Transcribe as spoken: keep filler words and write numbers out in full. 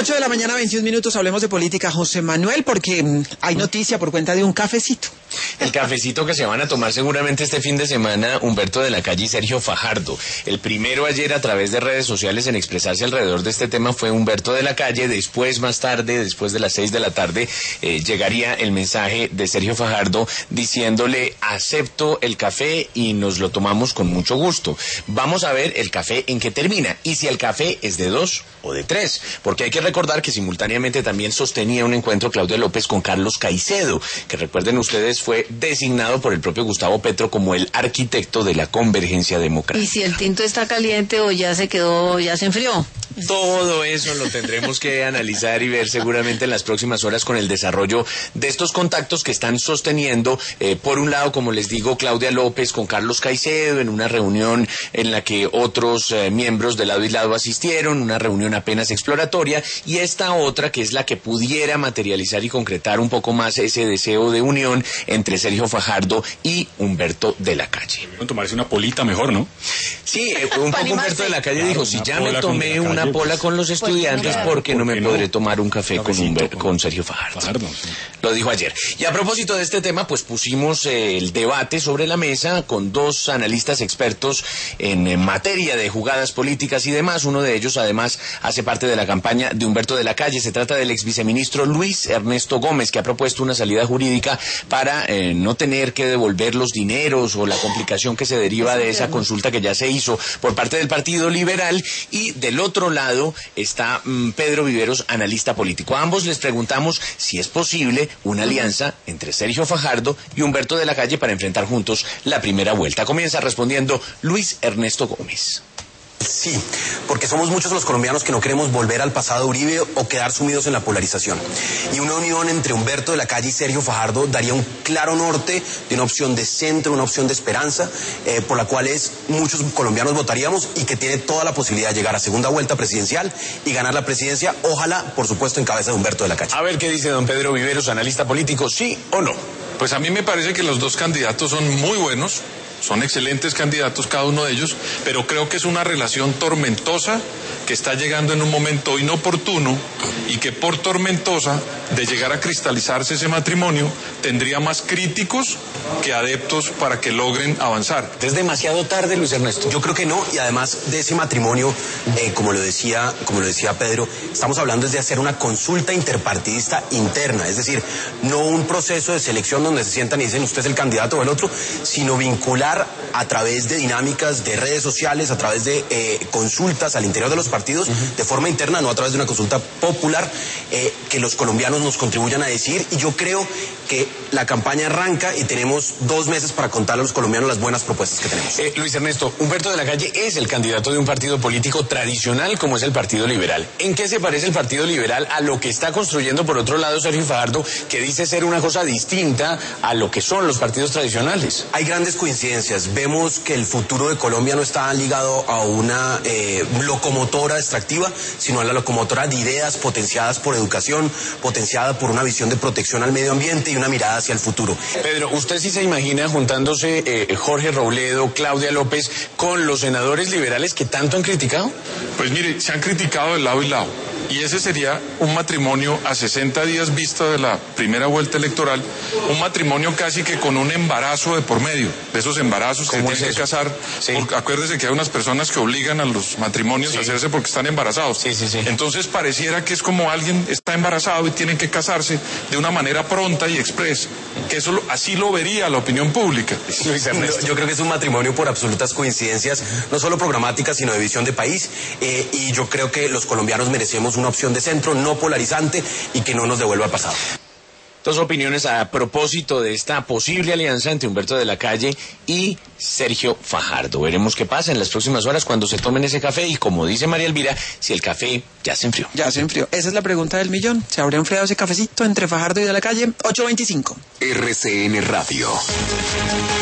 ocho de la mañana, veintiún minutos, hablemos de política, José Manuel, porque mm, hay noticia por cuenta de un cafecito. El cafecito que se van a tomar seguramente este fin de semana Humberto de la Calle y Sergio Fajardo. El primero ayer a través de redes sociales en expresarse alrededor de este tema fue Humberto de la Calle. Después, más tarde, después de las seis de la tarde, eh, llegaría el mensaje de Sergio Fajardo diciéndole: acepto el café y nos lo tomamos con mucho gusto. Vamos a ver el café en qué termina y si el café es de dos o de tres, porque hay que recordar que simultáneamente también sostenía un encuentro Claudia López con Carlos Caicedo, que recuerden ustedes fue designado por el propio Gustavo Petro como el arquitecto de la convergencia democrática. ¿Y si el tinto está caliente o ya se quedó, ya se enfrió? Todo eso lo tendremos que analizar y ver seguramente en las próximas horas con el desarrollo de estos contactos que están sosteniendo, eh, por un lado, como les digo, Claudia López con Carlos Caicedo en una reunión en la que otros eh, miembros de lado y lado asistieron, una reunión apenas exploratoria, y esta otra que es la que pudiera materializar y concretar un poco más ese deseo de unión entre Sergio Fajardo y Humberto de la Calle. Pueden tomarse una polita mejor, ¿no? Sí, eh, un poco Humberto de la Calle claro, dijo, si ya me tomé una una pola con los estudiantes, claro. ¿por qué no me ¿Por qué podré no? tomar un café con, Humber, con, con Sergio Fajardo? Fajardo sí. Lo dijo ayer. Y a propósito de este tema, pues pusimos eh, el debate sobre la mesa con dos analistas expertos en, en materia de jugadas políticas y demás. Uno de ellos, además, hace parte de la campaña de Humberto de la Calle. Se trata del ex viceministro Luis Ernesto Gómez, que ha propuesto una salida jurídica para eh, no tener que devolver los dineros o la complicación que se deriva de esa consulta que ya se hizo por parte del Partido Liberal. Y del otro lado está mmm, Pedro Viveros, analista político. A ambos les preguntamos si es posible una alianza entre Sergio Fajardo y Humberto de la Calle para enfrentar juntos la primera vuelta. Comienza respondiendo Luis Ernesto Gómez. Sí, porque somos muchos los colombianos que no queremos volver al pasado Uribe o quedar sumidos en la polarización. Y una unión entre Humberto de la Calle y Sergio Fajardo daría un claro norte de una opción de centro, una opción de esperanza, eh, por la cual es, muchos colombianos votaríamos y que tiene toda la posibilidad de llegar a segunda vuelta presidencial y ganar la presidencia, ojalá, por supuesto, en cabeza de Humberto de la Calle. A ver qué dice don Pedro Viveros, analista político, ¿sí o no? Pues a mí me parece que los dos candidatos son muy buenos. Son excelentes candidatos cada uno de ellos, pero creo que es una relación tormentosa que está llegando en un momento inoportuno y que por tormentosa de llegar a cristalizarse ese matrimonio tendría más críticos que adeptos para que logren avanzar. ¿Es demasiado tarde, Luis Ernesto? Yo creo que no, y además de ese matrimonio, eh, como lo decía, como lo decía Pedro, estamos hablando de hacer una consulta interpartidista interna, es decir, no un proceso de selección donde se sientan y dicen usted es el candidato o el otro, sino vincular a través de dinámicas de redes sociales, a través de eh, consultas al interior de los partidos, uh-huh. de forma interna, no a través de una consulta popular, eh, que los colombianos nos contribuyan a decir, y yo creo que la campaña arranca y tenemos dos meses para contarle a los colombianos las buenas propuestas que tenemos. Eh, Luis Ernesto, Humberto de la Calle es el candidato de un partido político tradicional como es el Partido Liberal. ¿En qué se parece el Partido Liberal a lo que está construyendo por otro lado Sergio Fajardo, que dice ser una cosa distinta a lo que son los partidos tradicionales? Hay grandes coincidencias. Vemos que el futuro de Colombia no está ligado a una eh, locomotora extractiva, sino a la locomotora de ideas potenciadas por educación, potenciada por una visión de protección al medio ambiente y una mirada hacia el futuro. Pedro, ¿usted sí se imagina juntándose eh, Jorge Robledo, Claudia López con los senadores liberales que tanto han criticado? Pues mire, se han criticado de lado y lado. Y ese sería un matrimonio a sesenta días vista de la primera vuelta electoral, un matrimonio casi que con un embarazo de por medio, de esos embarazos que tienen que casar. Sí. Porque acuérdese que hay unas personas que obligan a los matrimonios sí. a hacerse porque están embarazados. Sí, sí, sí. Entonces pareciera que es como alguien está embarazado y tienen que casarse de una manera pronta y express, que eso lo, así lo vería la opinión pública. Luis Ernesto. Yo, yo creo que es un matrimonio por absolutas coincidencias, no solo programáticas, sino de visión de país, eh, y yo creo que los colombianos merecemos una opción de centro, no polarizante y que no nos devuelva al pasado. Dos opiniones a propósito de esta posible alianza entre Humberto de la Calle y Sergio Fajardo. Veremos qué pasa en las próximas horas cuando se tomen ese café y, como dice María Elvira, si el café ya se enfrió. Ya se enfrió. Esa es la pregunta del millón. ¿Se habrá enfriado ese cafecito entre Fajardo y de la Calle? ocho veinticinco. R C N Radio.